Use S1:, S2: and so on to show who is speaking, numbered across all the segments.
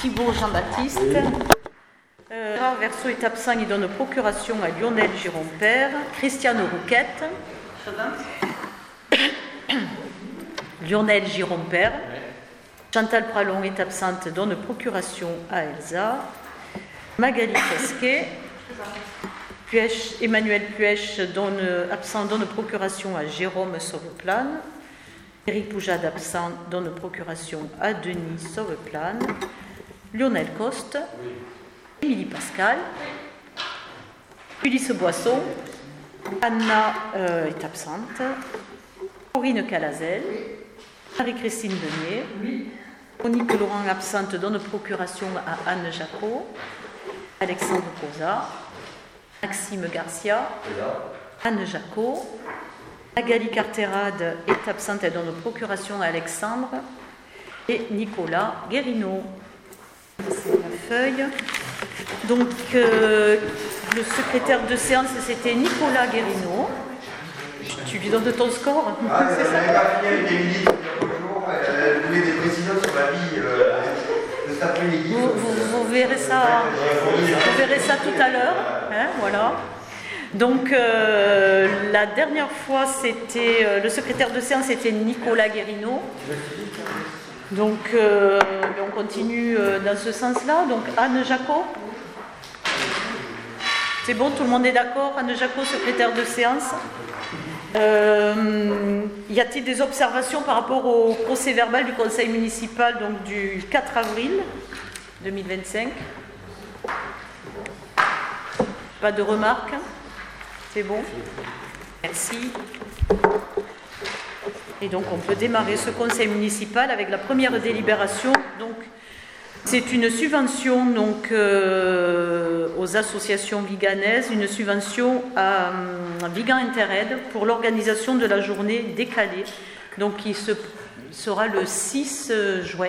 S1: Thibault Jean-Baptiste. Gérard Verseau est absent, il donne procuration à Lionel Giron-Père. Christiane Rouquette. Lionel Giron-Père. Chantal Pralon est absente, donne procuration à Elsa. Magali Pesquet. Emmanuel Puech absent, donne procuration à Jérôme Sauveplane. Éric Poujade absent, donne procuration à Denis Sauveplane. Lionel Coste. Émilie Pascal. Ulysse Boisson. Anna est absente. Corinne Calazel. Marie-Christine Denier. Monique Laurent absente, donne procuration à Anne Jacot. Alexandre Cosa. Maxime Garcia. Anne Jacot. Magali Carterade est absente, elle donne procuration à Alexandre. Et Nicolas Guérino. C'est la feuille. Donc, le secrétaire de séance, c'était Nicolas Guérino. Tu lui donnes ton score?
S2: C'est ça. Elle pas fini avec Émilie bonjour. Elle voulait des précisions sur la vie de cet après-midi.
S1: Vous verrez ça. Vous verrez ça tout à l'heure. Hein, voilà. Donc, la dernière fois, c'était le secrétaire de séance, c'était Nicolas Guérino. Donc, on continue dans ce sens-là. Donc, Anne Jacot. C'est bon, tout le monde est d'accord? Anne Jacot, secrétaire de séance. Y a-t-il des observations par rapport au procès verbal du conseil municipal donc du 4 avril 2025? Pas de remarques? C'est bon? Merci. Et donc on peut démarrer ce conseil municipal avec la première délibération. Donc c'est une subvention donc, aux associations viganaises, une subvention à Vigan Interaide pour l'organisation de la journée décalée, donc qui sera le 6 juin.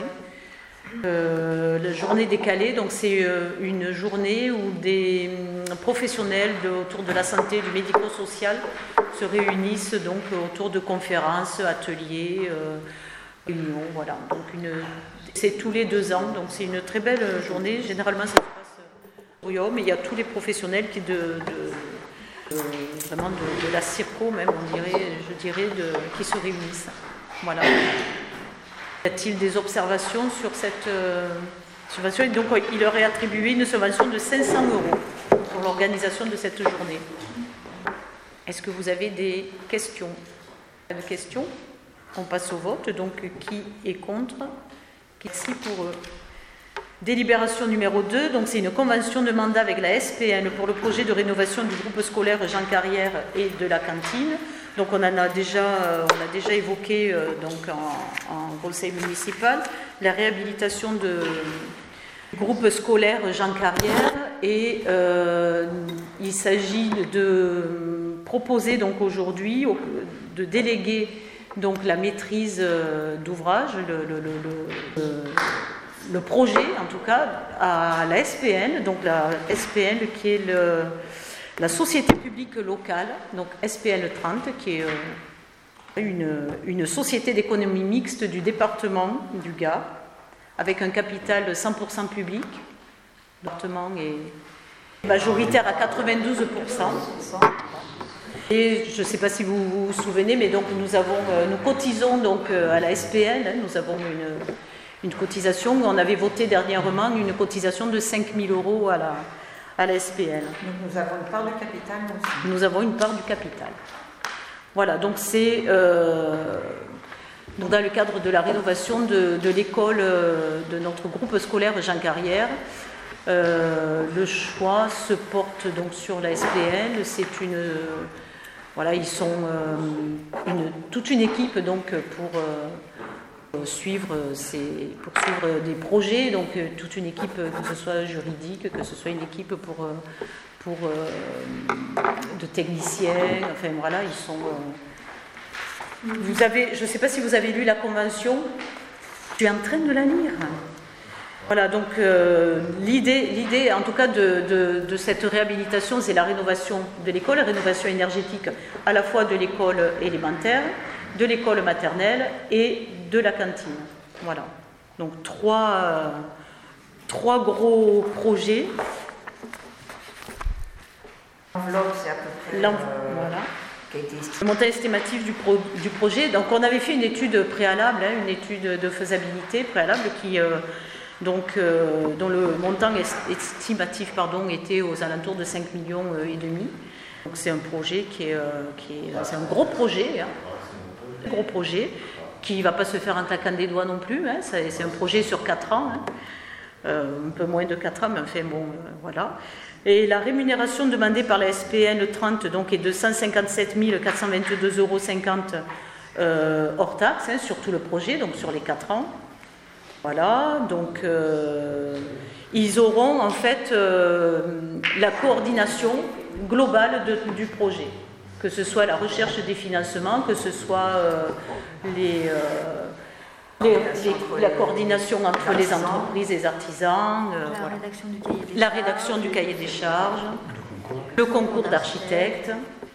S1: La journée décalée, donc c'est une journée où des professionnels autour de la santé, du médico-social se réunissent donc autour de conférences, ateliers, réunions, voilà. Donc c'est tous les 2 ans, donc c'est une très belle journée. Généralement, ça se passe au Rio, mais il y a tous les professionnels qui vraiment de la circo même, je dirais, qui se réunissent. Voilà. Y a-t-il des observations sur cette subvention? Donc, il leur est attribué une subvention de 500 € pour l'organisation de cette journée. Est-ce que vous avez des questions? Pas de questions? On passe au vote. Donc, qui est contre? Merci pour eux. Délibération numéro 2, donc c'est une convention de mandat avec la SPN pour le projet de rénovation du groupe scolaire Jean Carrière et de la cantine. Donc on a déjà évoqué donc en conseil municipal la réhabilitation du groupe scolaire Jean Carrière et il s'agit de proposer donc aujourd'hui de déléguer donc la maîtrise d'ouvrage, le projet en tout cas à la SPN, donc la SPN qui est la société publique locale, donc SPN 30, qui est une société d'économie mixte du département du Gard, avec un capital 100% public. Le département est majoritaire à 92%. Et je ne sais pas si vous vous souvenez, mais donc nous cotisons donc à la SPN, nous avons une cotisation, on avait voté dernièrement une cotisation de 5 000 € à la SPN.
S3: Donc nous avons une part du capital aussi.
S1: Nous avons une part du capital. Voilà, donc c'est dans le cadre de la rénovation de l'école de notre groupe scolaire Jean Carrière. Le choix se porte donc sur la SPN. C'est ils sont toute une équipe donc pour suivre des projets, donc toute une équipe, que ce soit juridique, que ce soit une équipe de techniciens, enfin voilà, ils sont... je ne sais pas si vous avez lu la convention, je suis en train de la lire. Voilà, donc l'idée en tout cas de cette réhabilitation, c'est la rénovation de l'école, la rénovation énergétique à la fois de l'école élémentaire, de l'école maternelle et de la cantine. Voilà. Donc trois 3 gros projets.
S3: L'enveloppe, c'est à peu près
S1: Voilà.
S3: qui a été estimée.
S1: Le montant estimatif du projet. Donc, on avait fait une étude préalable, une étude de faisabilité préalable dont le montant estimatif était aux alentours de 5,5 millions. Donc, c'est un projet c'est un gros projet, gros projet qui ne va pas se faire en claquant des doigts non plus. C'est un projet sur 4 ans, un peu moins de 4 ans, mais enfin bon, voilà. Et la rémunération demandée par la SPN 30 donc, est de 157 422,50 € hors taxe sur tout le projet, donc sur les 4 ans. Voilà, donc ils auront en fait la coordination globale du projet, que ce soit la recherche des financements, que ce soit la coordination entre les entreprises, les artisans, la rédaction du cahier des charges, le concours d'architectes.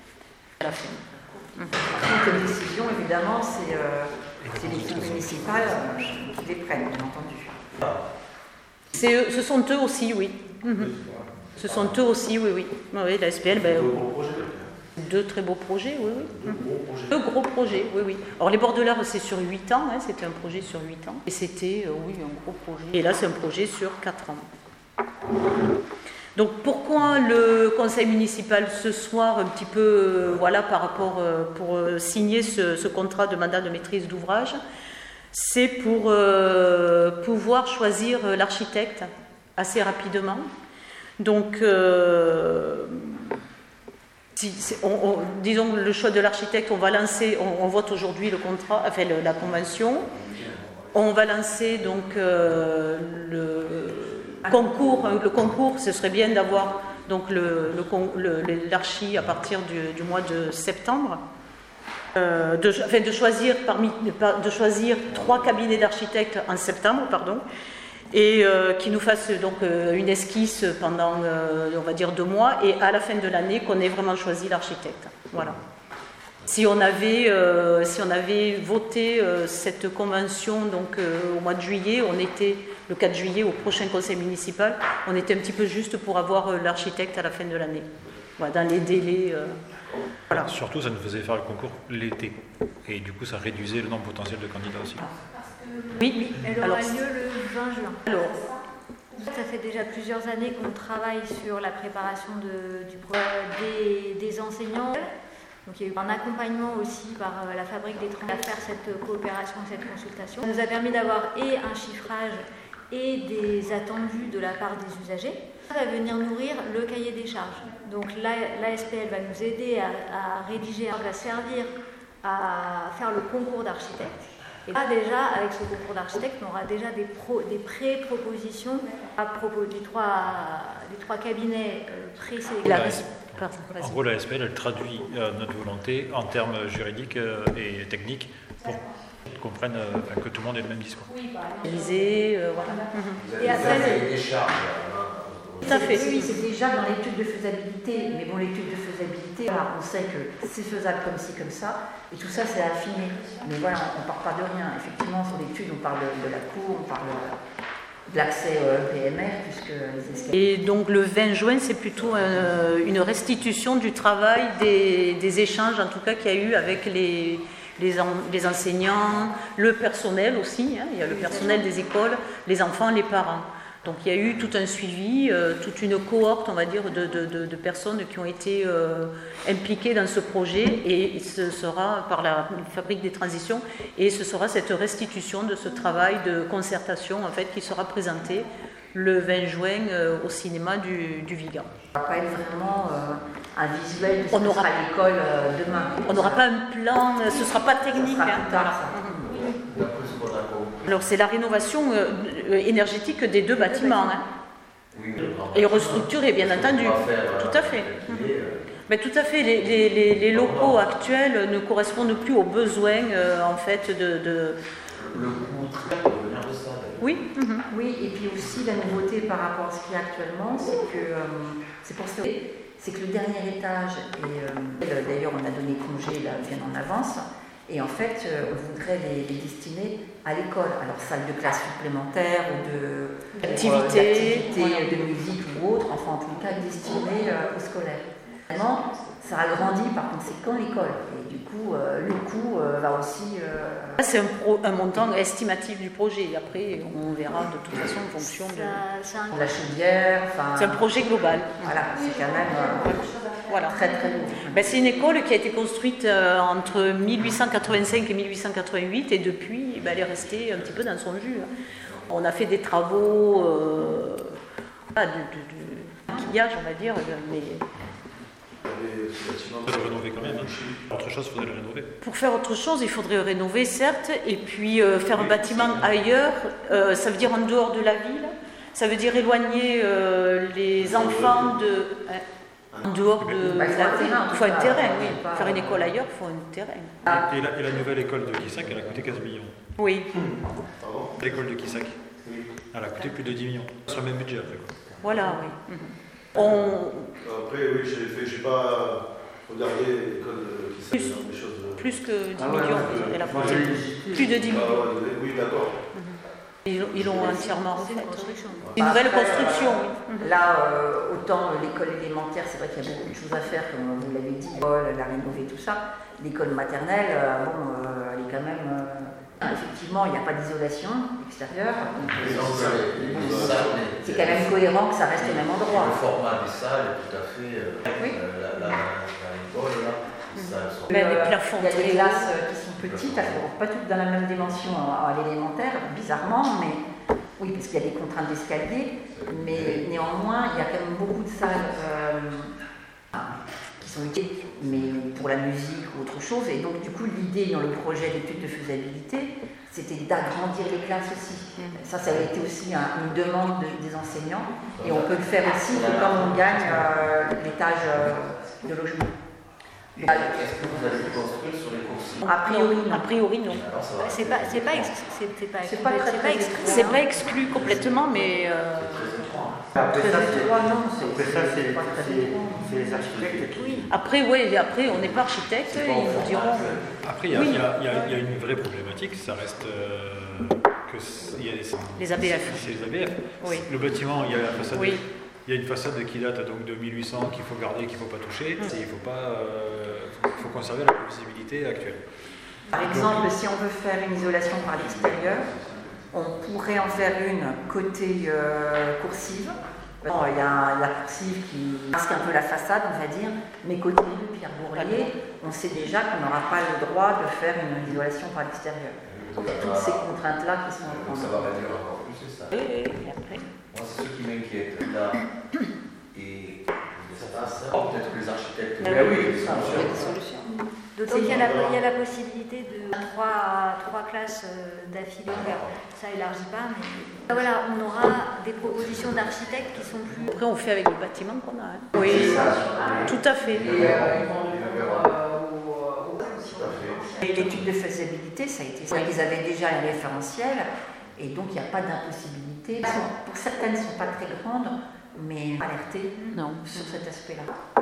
S3: Comme décision, évidemment, c'est l'équipe municipale qui les prenne, bien entendu.
S1: Ce sont eux aussi, oui. Ce sont eux aussi, oui. Oui, la SPL, deux très beaux projets, oui. Deux gros projets, oui. Alors les Bordelars, c'est sur 8 ans, c'était un projet sur 8 ans. Et c'était, un gros projet. Et là, c'est un projet sur 4 ans. Donc pourquoi le conseil municipal ce soir, un petit peu, par rapport, pour signer ce contrat de mandat de maîtrise d'ouvrage, c'est pour pouvoir choisir l'architecte assez rapidement. Donc, disons le choix de l'architecte, on va lancer, on vote aujourd'hui le contrat, la convention. On va lancer donc le concours, ce serait bien d'avoir donc l'archi à partir du mois de septembre. De choisir 3 cabinets d'architectes en septembre, et qui nous fassent donc une esquisse pendant, on va dire 2 mois, et à la fin de l'année qu'on ait vraiment choisi l'architecte. Voilà. Si on avait voté cette convention donc au mois de juillet, on était le 4 juillet au prochain conseil municipal, on était un petit peu juste pour avoir l'architecte à la fin de l'année. Voilà, dans les délais. Voilà.
S4: Surtout, ça nous faisait faire le concours l'été, et du coup, ça réduisait le nombre potentiel de candidats aussi.
S1: Oui.
S5: Elle aura lieu le 20 juin.
S1: Alors,
S5: ça fait déjà plusieurs années qu'on travaille sur la préparation des enseignants. Donc il y a eu un accompagnement aussi par la Fabrique des Trans à faire cette coopération, cette consultation. Ça nous a permis d'avoir et un chiffrage et des attendus de la part des usagers. Ça va venir nourrir le cahier des charges. Donc l'ASPL va nous aider à rédiger, va servir à faire le concours d'architecte. Et là déjà, avec ce concours d'architecte, on aura déjà des pré-propositions à propos des trois cabinets présélectionnés.
S4: En gros, la SPL, elle traduit notre volonté en termes juridiques et techniques pour qu'on comprenne que tout le monde ait le même discours.
S1: Voilà.
S3: Et après, des charges.
S1: Tout à fait.
S3: Oui, c'est déjà dans l'étude de faisabilité. Mais bon, l'étude de faisabilité, on sait que c'est faisable comme ci, comme ça. Et tout ça, c'est affiné. Mais voilà, on ne part pas de rien. Effectivement, sur l'étude, on parle de la cour, on parle de l'accès au PMR, puisque les escaliers.
S1: Et donc le 20 juin, c'est plutôt une restitution du travail, des échanges, en tout cas, qu'il y a eu avec les enseignants, le personnel aussi. Il y a le personnel des écoles, les enfants, les parents. Donc il y a eu tout un suivi, toute une cohorte, on va dire, de personnes qui ont été impliquées dans ce projet, et ce sera par la Fabrique des Transitions, et ce sera cette restitution de ce travail de concertation en fait qui sera présenté le 20 juin au cinéma du Vigan.
S3: On n'aura pas vraiment un visuel de ce que sera l'école demain.
S1: On n'aura pas un plan, ce ne sera pas technique.
S3: Ça sera plus tard, ça.
S1: Alors c'est la rénovation énergétique des 2 bâtiments. Et restructurée, bien entendu. Tout à fait. Mais tout à fait, les locaux actuels ne correspondent plus aux besoins en fait de...
S2: Le coût très peut venir de ça.
S1: Oui.
S3: Oui, et puis aussi la nouveauté par rapport à ce qu'il y a actuellement, c'est que le dernier étage, et d'ailleurs on a donné congé là, bien en avance, Et en fait, on voudrait les destiner à l'école. Alors, salle de classe supplémentaire ou d'activité, de musique ou autre, enfin, en tout cas, destinées aux scolaires. Vraiment, ça agrandit par conséquent l'école. Et du coup, le coût va aussi...
S1: C'est un montant estimatif du projet. Après, on verra de toute façon en fonction de
S3: la chaudière.
S1: C'est un projet global.
S3: Voilà, c'est quand même très très lourd.
S1: C'est une école qui a été construite entre 1885 et 1888 et depuis, elle est restée un petit peu dans son jus. On a fait des travaux de maquillage, on va dire, mais...
S4: Il faut le rénover quand même. Autre chose, il faudrait le rénover.
S1: Pour faire autre chose, il faudrait rénover, certes, et puis faire un bâtiment ailleurs. Ça veut dire en dehors de la ville. Ça veut dire éloigner les enfants en dehors de la ville. Il faut un terrain, oui. Faire une école ailleurs, il faut un terrain.
S4: Et la nouvelle école de Quissac, elle a coûté 15 millions.
S1: Oui.
S4: L'école de Quissac, elle a coûté plus de 10 millions. Sur le même budget après.
S1: Voilà, oui.
S6: Après, oui, j'ai pas regardé l'école qui s'est dans des choses.
S1: Plus que 10 millions, elle a coûté. Plus de 10 millions.
S6: Oui, d'accord.
S1: Ils l'ont entièrement refait. Une nouvelle construction, oui.
S3: Là, autant l'école élémentaire, c'est vrai qu'il y a beaucoup de choses à faire, comme vous l'avez dit, la rénover, tout ça. L'école maternelle, elle est quand même... effectivement, il n'y a pas d'isolation extérieure. C'est quand même cohérent que ça reste au même endroit.
S7: Le format des salles est tout à fait...
S3: Oui.
S7: L'école, là,
S3: il y a des classes qui sont petites, elles ne sont pas toutes dans la même dimension à l'élémentaire, bizarrement, mais oui, parce qu'il y a des contraintes d'escalier, mais néanmoins, il y a quand même beaucoup de salles qui sont utiles, mais pour la musique ou autre chose. Et donc, du coup, l'idée dans le projet d'étude de faisabilité, c'était d'agrandir les classes aussi. Ça a été aussi une demande des enseignants, et on peut le faire aussi quand on gagne l'étage de logement.
S7: Est-ce que vous allez construire sur les coursives?
S1: A priori, non.
S5: C'est
S1: pas exclu complètement, mais...
S2: Après ça, c'est les architectes qui...
S1: Oui. Après, on n'est pas architecte, ils vous diront...
S4: Après, il y a une vraie problématique, ça reste...
S1: les ABF.
S4: C'est les ABF.
S1: Oui.
S4: Le bâtiment, il y a la façade...
S1: Oui.
S4: Il y a une façade qui date donc de 1800 qu'il faut garder, qu'il ne faut pas toucher, et il faut conserver la visibilité actuelle.
S3: Par exemple, si on veut faire une isolation par l'extérieur, on pourrait en faire une côté coursive. Il y a la coursive qui masque un peu la façade, on va dire, mais côté de Pierre Bourrier, on sait déjà qu'on n'aura pas le droit de faire une isolation par l'extérieur. Toutes ces contraintes-là qui sont en
S7: ça va réduire encore plus, c'est ça.
S1: Oui, après.
S7: Moi, c'est ce qui m'inquiète là. Et peut-être que les architectes.
S1: Il y a des solutions.
S5: D'autant qu'il y a la possibilité de 3 classes d'affilée. Ça élargit pas, mais voilà, on aura des propositions d'architectes qui sont plus.
S1: Après, on fait avec le bâtiment qu'on a. Oui, tout à fait.
S3: Et l'étude de faisabilité, ça a été ça. Ils avaient déjà un référentiel, et donc il n'y a pas d'impossibilité. Pour certaines, elles ne sont pas très grandes, mais alertées sur cet aspect-là.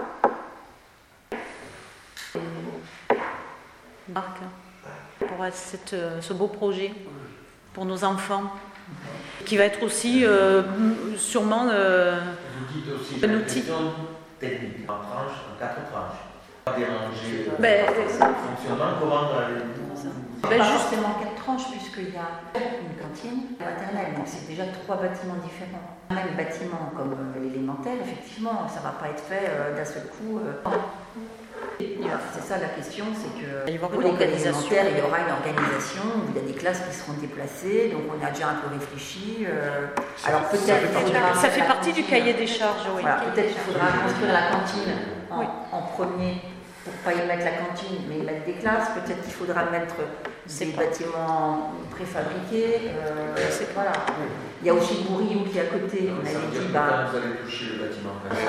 S1: Marc, pour ce beau projet pour nos enfants, qui va être aussi sûrement
S7: Vous dites aussi
S1: un outil
S7: technique en tranches, en 4 tranches. Pas déranger
S1: le
S7: fonctionnement, comment
S3: Pas forcément 4 tranches, puisqu'il y a une cantine maternelle, donc c'est déjà 3 bâtiments différents. Même bâtiment comme l'élémentaire, effectivement, ça ne va pas être fait d'un seul coup. C'est ça la question, c'est que pour l'école élémentaire, il y aura une organisation où il y a des classes qui seront déplacées, donc on a déjà un peu réfléchi. Alors peut-être
S1: ça fait partie du cahier des charges, oui.
S3: Voilà, peut-être qu'il faudra construire la cantine en premier pour ne pas y mettre la cantine, mais y mettre des classes. Peut-être qu'il faudra mettre des bâtiments préfabriqués. Voilà. Il y a aussi Bourriou qui est à côté. On avait dit,
S7: vous allez toucher le bâtiment.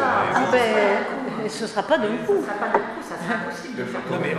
S1: Ce ne sera pas d'un coup.
S3: Ça sera impossible de faire.
S4: Non, mais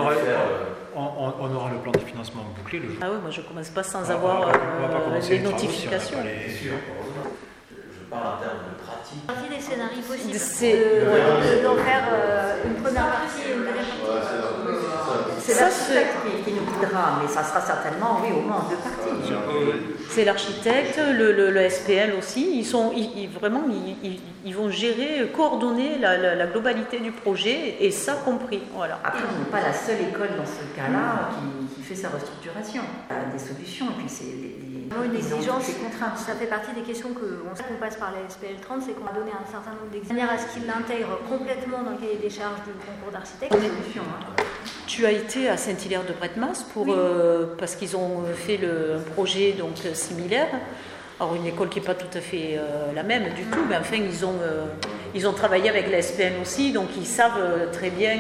S4: on aura le plan de financement bouclé le jour.
S1: Ah oui, moi je ne commence pas sans avoir les notifications.
S7: C'est sûr, je parle en termes de pratique.
S5: Partie des scénarios possibles.
S1: C'est
S5: D'en faire une première partie et une deuxième partie.
S3: C'est l'architecte qui nous guidera, mais ça sera certainement, oui, au moins en deux parties.
S1: C'est l'architecte, le SPL aussi. Ils vont gérer, coordonner la globalité du projet et ça compris. Voilà.
S3: Après, on n'est pas la seule école dans ce cas-là qui fait sa restructuration. Il y a des solutions et puis c'est
S5: une exigence,
S3: les contraintes.
S5: ça fait partie des questions qu'on passe par la SPL 30, c'est qu'on a donné un certain nombre d'exigences de manière à ce qu'ils l'intègrent complètement dans le cahier des charges du concours d'architecte.
S1: Tu as été à Saint-Hilaire-de-Bretmas parce qu'ils ont fait un projet donc similaire. Alors une école qui n'est pas tout à fait la même du tout, mais enfin ils ont travaillé avec la SPL aussi, donc ils savent très bien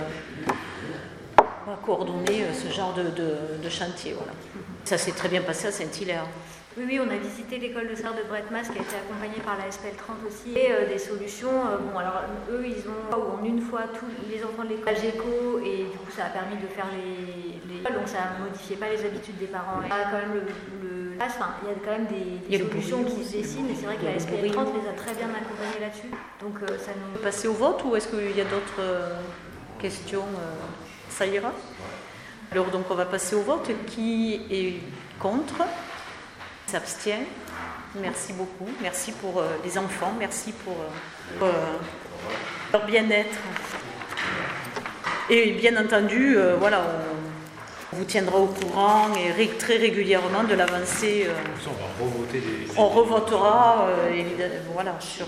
S1: coordonner ce genre de chantier. Voilà. Ça s'est très bien passé à Saint-Hilaire.
S5: Oui, on a visité l'école de Serre de Bretmas qui a été accompagnée par la SPL 30 aussi. Et des solutions, alors eux, ils ont en une fois tous les enfants de l'école Algeco et du coup ça a permis de faire les donc ça ne modifiait pas les habitudes des parents. Il y a quand même il y a quand même des solutions qui se dessinent et c'est vrai que la SPL 30 les a très bien accompagnés là-dessus. Donc ça nous...
S1: Passer au vote ou est-ce qu'il y a d'autres questions Ça ira. Alors donc on va passer au vote. Qui est contre? S'abstient. Merci beaucoup. Merci pour les enfants. Merci pour leur bien-être. Et bien entendu, voilà, on vous tiendra au courant et très régulièrement de l'avancée.
S4: On va revoter
S1: on revotera, évidemment, voilà, sur.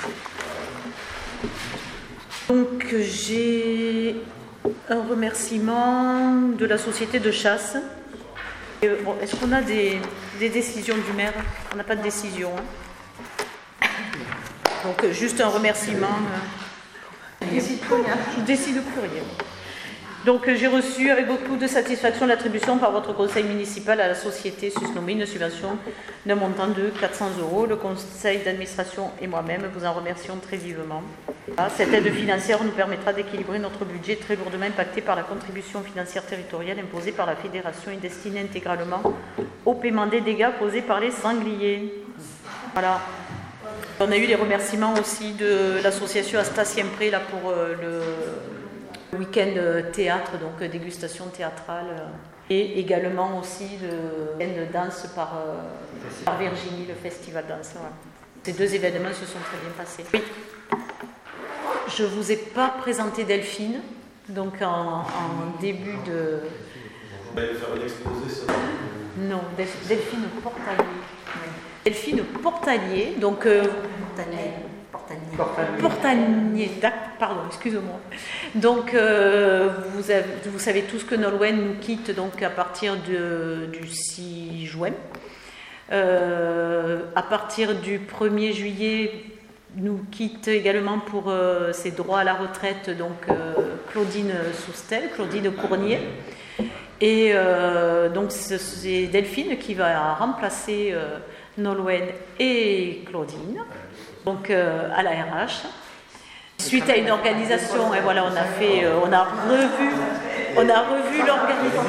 S1: Donc j'ai un remerciement de la société de chasse. Bon, est-ce qu'on a des décisions du maire? On n'a pas de décision. Hein. Donc juste un remerciement. Je décide plus rien. Donc j'ai reçu avec beaucoup de satisfaction l'attribution par votre conseil municipal à la société susnommée une subvention d'un montant de 400 €. Le conseil d'administration et moi-même vous en remercions très vivement. Cette aide financière nous permettra d'équilibrer notre budget très lourdement impacté par la contribution financière territoriale imposée par la fédération et destinée intégralement au paiement des dégâts causés par les sangliers. Voilà. On a eu les remerciements aussi de l'association Asta Siempre là pour le week-end théâtre, donc dégustation théâtrale, et également aussi le week-end de danse par Virginie, le festival danse. Voilà. Ces deux événements se sont très bien passés. Oui. Je ne vous ai pas présenté Delphine, donc en début de...
S6: On va faire un exposé, ça.
S1: Non, Delphine Portalier. Delphine Portalier, donc... Portanier, pardon, excusez-moi. Donc, vous savez tous que Nolwenn nous quitte donc, à partir du 6 juin. À partir du 1er juillet, nous quitte également pour ses droits à la retraite donc, Claudine Soustel, Claudine Cournier. Et donc, c'est Delphine qui va remplacer Nolwenn et Claudine. Donc à la RH. Suite à une organisation, et voilà, on a revu l'organisation.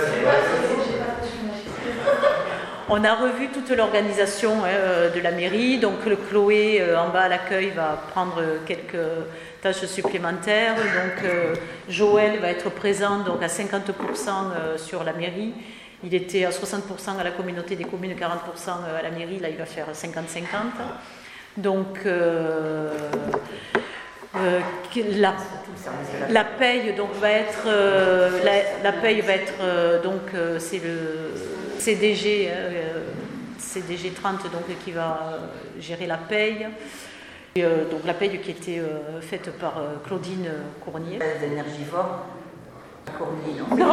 S1: On a revu toute l'organisation de la mairie. Donc le Chloé en bas à l'accueil va prendre quelques tâches supplémentaires. Donc Joël va être présent donc à 50% sur la mairie. Il était à 60% à la communauté des communes, 40% à la mairie. Là, il va faire 50-50. Donc la paye donc va être donc c'est le CDG CDG 30 donc qui va gérer la paye. Et, donc la paye qui était faite par Claudine Cournier.
S3: Énergivore. Cournier, non.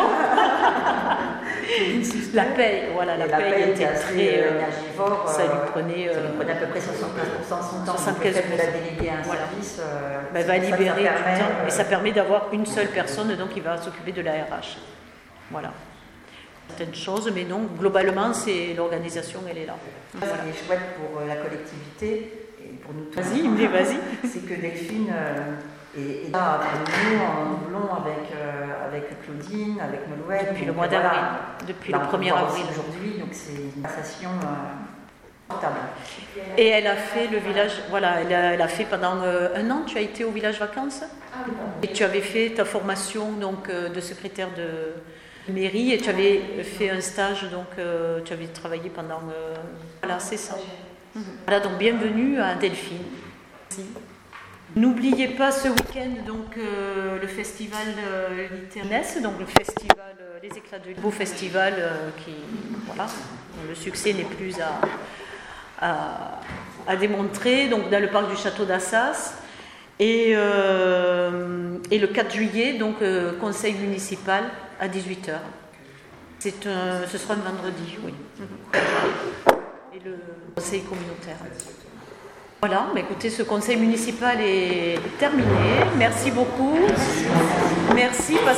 S1: La paye, voilà, la paye était très
S3: énergivore.
S1: Ça lui prenait
S3: à peu près 75% de son temps.
S1: 75%.
S3: Le fait de la déléguer à un service
S1: va libérer du temps et ça permet d'avoir une seule personne donc qui va s'occuper de la RH. Voilà. Certaines choses, mais non, globalement, c'est l'organisation, elle est là.
S3: Voilà. Ce qui est chouette pour la collectivité et pour nous tous.
S1: Vas-y.
S3: C'est que Delphine est là pour nous en doublon avec Claudine, avec Nolwenn.
S1: Depuis le mois d'avril, depuis le 1er avril.
S3: Aujourd'hui, donc c'est une passation portable.
S1: Et elle a fait le village, voilà, elle a fait pendant un an, tu as été au village vacances? Et tu avais fait ta formation donc, de secrétaire de mairie et tu avais fait un stage, donc tu avais travaillé pendant... Voilà, c'est ça. Voilà, donc bienvenue à Delphine. Merci. N'oubliez pas ce week-end donc le festival littéraire, donc le festival Les Éclats de beau festival qui voilà, le succès n'est plus à démontrer, donc dans le parc du château d'Assas. Et le 4 juillet, donc conseil municipal à 18h. Ce sera un vendredi, oui. Et le conseil communautaire. Voilà, mais écoutez, ce conseil municipal est terminé. Merci beaucoup. Merci.